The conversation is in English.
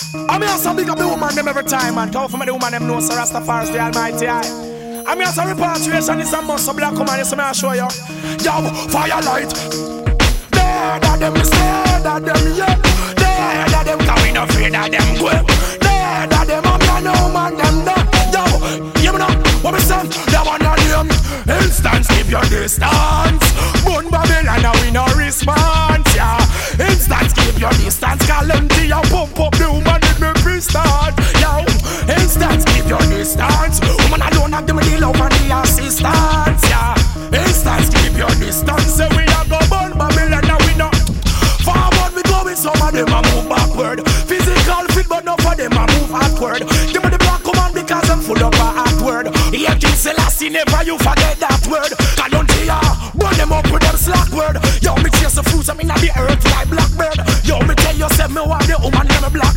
I mean, also big up the woman them every time, man. Come from the woman them know Sir Rastafari is the Almighty. I mean, also repatriation is a must. So black woman, yes, I show you. Yo, firelight. Dead of them, dead of them, yeah. Dead of them, cause we no afraid of them, go. Dead of them, I'm no man, them dead. Yo, you know what we say? That one on them. Instance, keep your distance. Bun Babylon, now we no response, yeah. Instance, keep your distance. Call them to you, pump up the woman in me pre-start. Yo, instance, keep your distance. Woman alone, have them the love and the assistance, yeah. Instance, keep your distance. Say we are go Bun Babylon, now we no forward. We going, some of them a move backward. Physical fit, but not for them a move backward. Give me the black woman because I'm full of a hot word. Yeah, King Selassie, never you forget that word. Kalontia, burn them up with them slack word. Yo, me chase the fruits, I mean, the earth like blackbird. Yo, me tell yourself, me want the woman, them a black